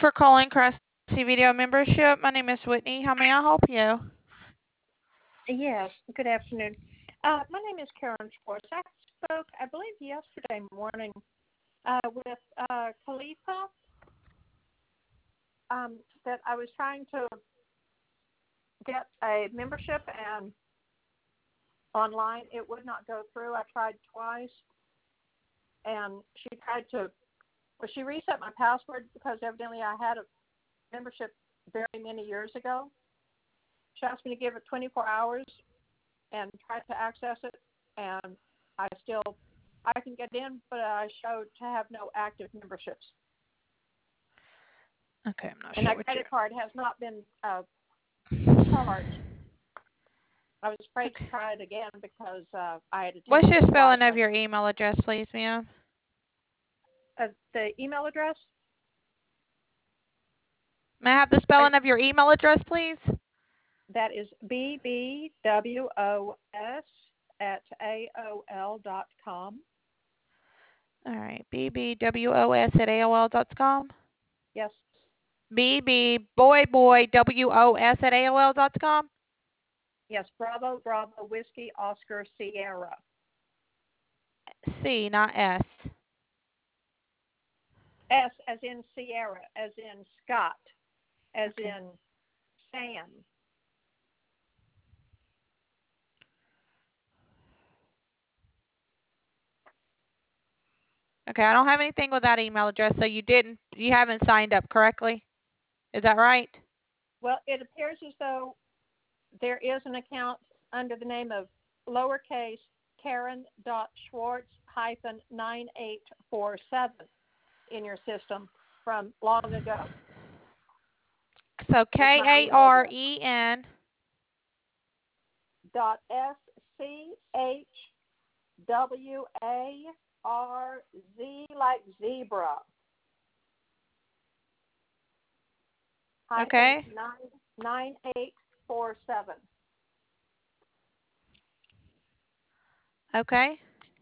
for calling Cressy Video Membership. My name is Whitney. How may I help you? Yes, good afternoon. My name is Karen Schwartz. I spoke, I believe, yesterday morning with Khalifa that I was trying to get a membership and online. It would not go through. I tried twice, and she reset my password because evidently I had a membership very many years ago. She asked me to give it 24 hours and try to access it, and I can get in, but I showed to have no active memberships. Okay, I'm not and sure that what credit card has not been charged. I was afraid to try it again because I had attended. What's your spelling of your email address, please, ma'am? The email address? May I have the spelling of your email address, please? That is bbws@aol.com. All right, bbwos@aol.com. Yes. bbboywos@aol.com. Yes, Bravo, Whiskey, Oscar, Sierra. C, not S. S as in Sierra, as in Scott, as in Sam. Okay, I don't have anything with that email address, so you haven't signed up correctly. Is that right? Well, it appears as though there is an account under the name of lowercase Karen.Schwartz-9847 in your system from long ago. So KAREN .SCHWARZ like zebra. Okay. 9847. Okay.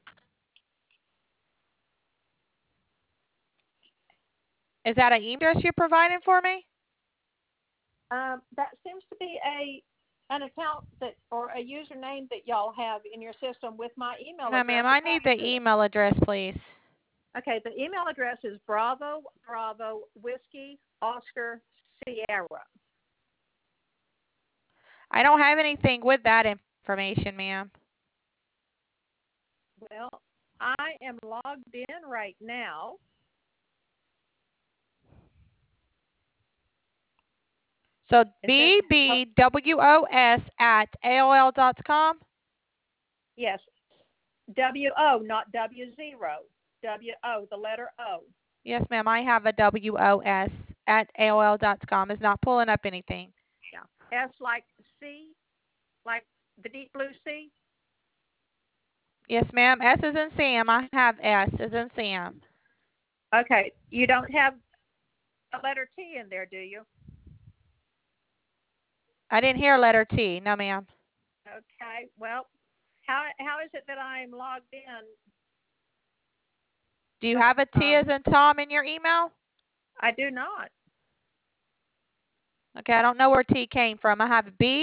Is that an email address you're providing for me? That seems to be an account or a username that y'all have in your system with my email address. No, ma'am. I need the email address, please. Okay, the email address is Bravo, Whiskey, Oscar, Sierra. I don't have anything with that information, ma'am. Well, I am logged in right now. So bbwos@aol.com? Yes. W-O, not W-0. W-O, the letter O. Yes, ma'am. I have a WOS@aol.com. It's not pulling up anything. Yeah. S like sea, like the deep blue sea. Yes, ma'am. S is in Sam. I have S as in Sam. Okay. You don't have a letter T in there, do you? I didn't hear letter T. No, ma'am. Okay. Well, how is it that I'm logged in? Do you have a T as in Tom in your email? I do not. Okay, I don't know where T came from. I have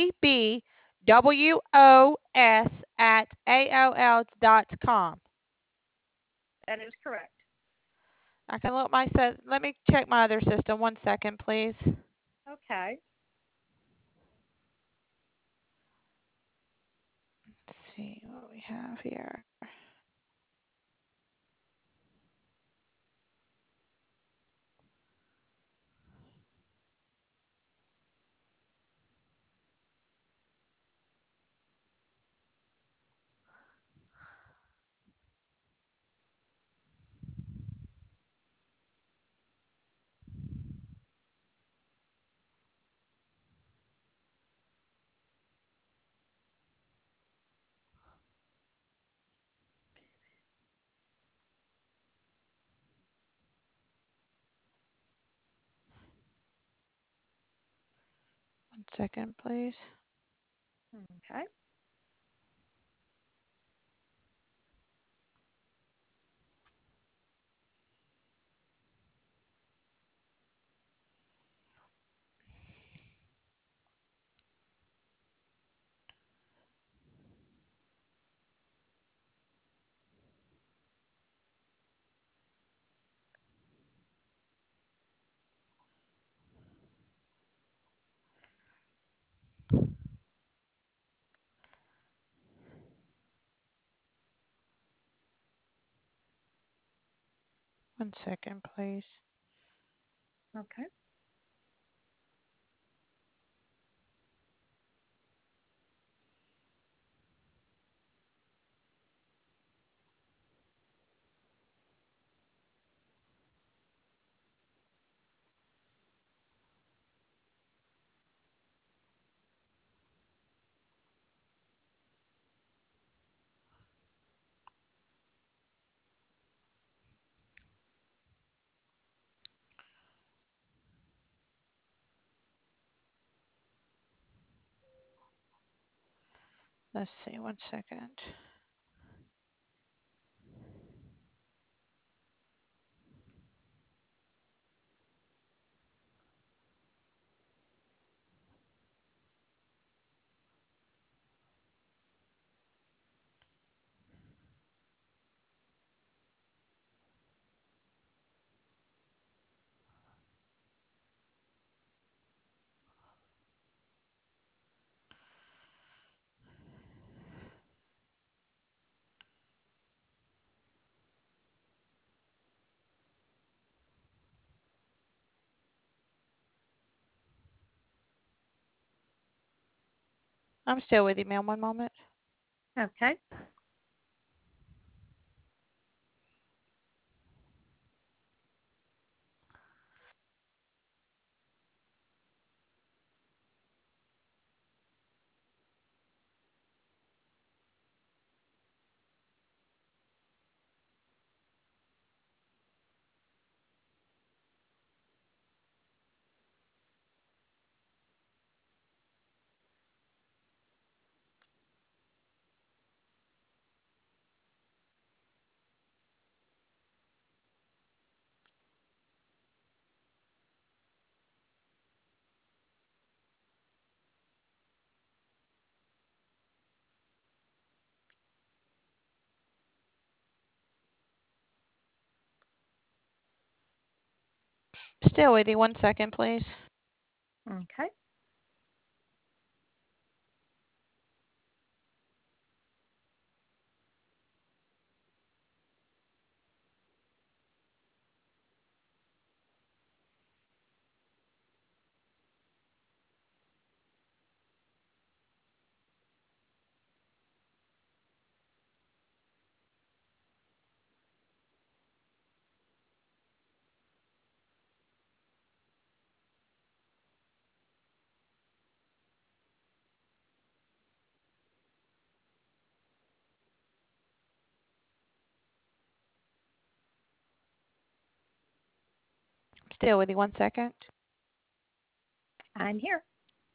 bbwos@aol.com. That is correct. I can look let me check my other system. 1 second, please. Okay. Let's see what we have here. One second, please. Okay. 1 second, please. Okay. Let's see, 1 second. I'm still with you, ma'am. 1 moment. Okay. Still with you. 1 second, please. Okay. Still with you. 1 second. I'm here.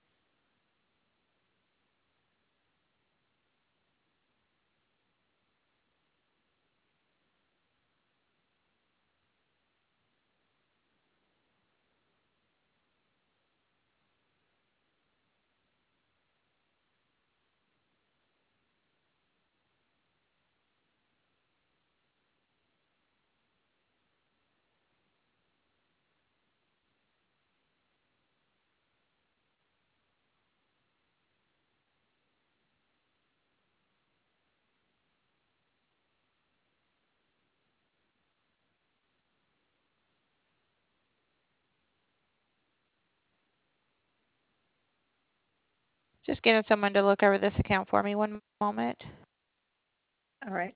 Just getting someone to look over this account for me. 1 moment. All right.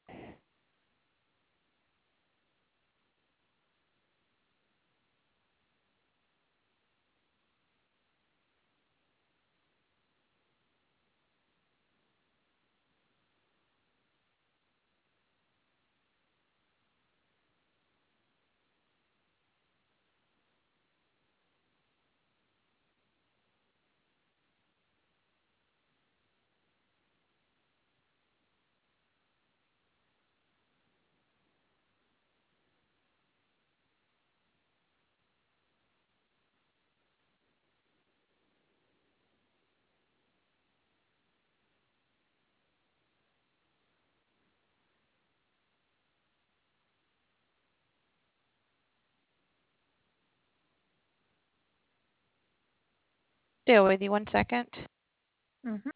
Still with you. 1 second. Mm-hmm.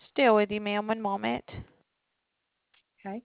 Still with you, ma'am. One moment. Okay.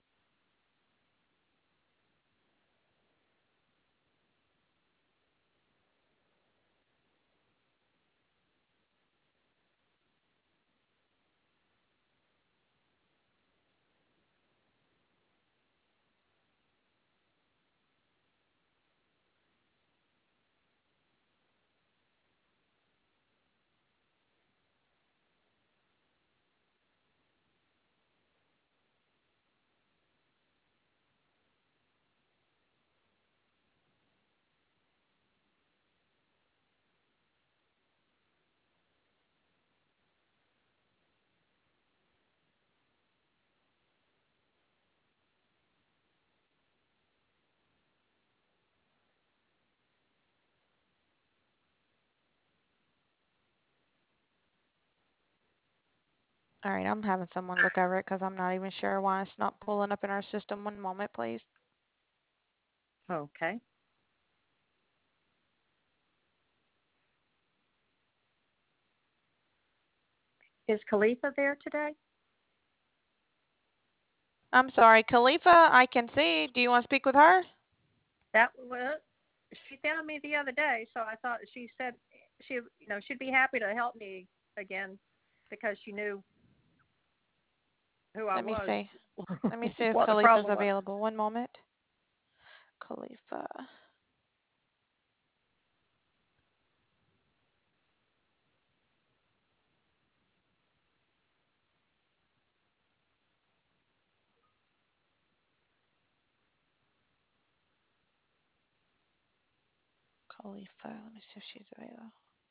All right, I'm having someone look over it because I'm not even sure why it's not pulling up in our system. One moment, please. Okay. Is Khalifa there today? I'm sorry, Khalifa, I can see. Do you want to speak with her? That was she found me the other day, so I thought she said she'd be happy to help me again because she knew who I Let me was, see. Let me see if what the Khalifa's problem was. available. One moment. Khalifa. Khalifa. Let me see if she's available.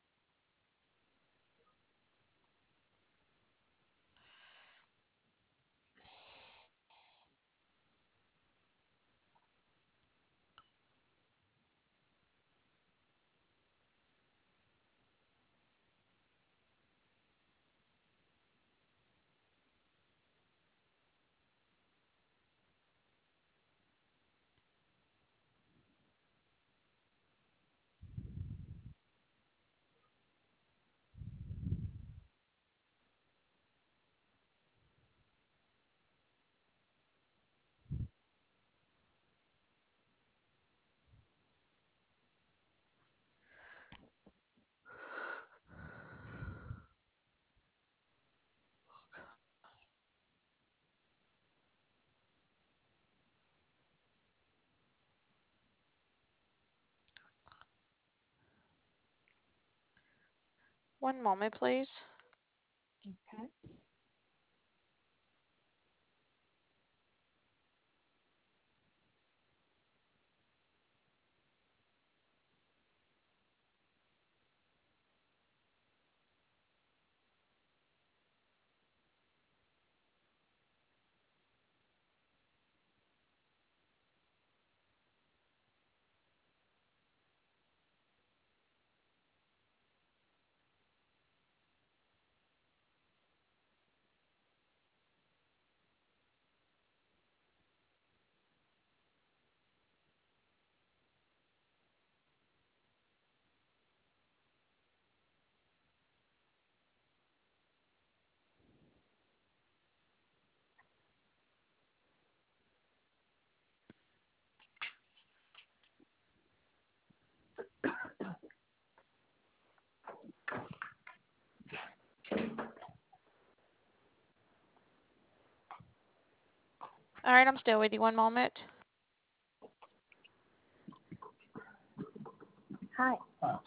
One moment, please. Okay. All right, I'm still with you. One moment. Hi.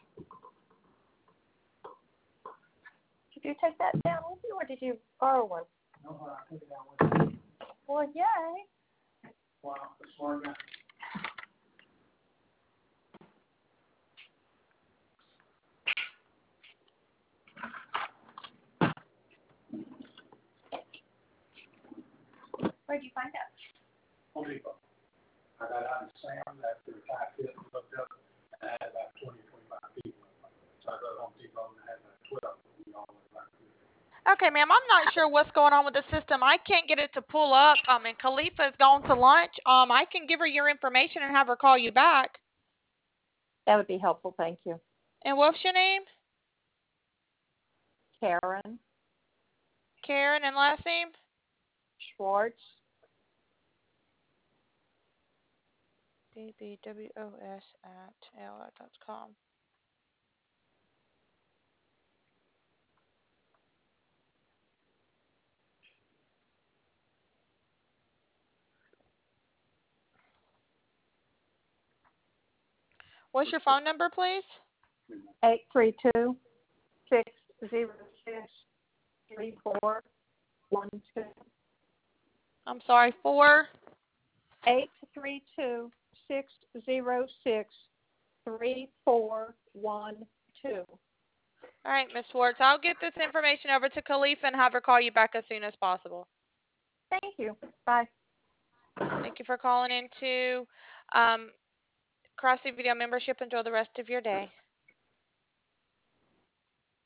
Did you take that down with you, or did you borrow one? No, I took it down with me. Well, yay. Wow, smart guy. Where'd you find that? Home Depot. I got out in Sam after the guy fit and looked up, and I had about 25 people. So I go to Home Depot and I had about 12. We all went back to it. Okay, ma'am, I'm not sure what's going on with the system. I can't get it to pull up. And Khalifa's gone to lunch. I can give her your information and have her call you back. That would be helpful, thank you. And what's your name? Karen. Karen, and last name? Schwartz. bbws@aol.com. What's your phone number, please? 832-606-3412. I'm sorry, 4. 832-606-3412. All right, Ms. Schwartz, I'll get this information over to Khalifa and have her call you back as soon as possible. Thank you. Bye. Thank you for calling into Crossy Video Membership. Enjoy the rest of your day.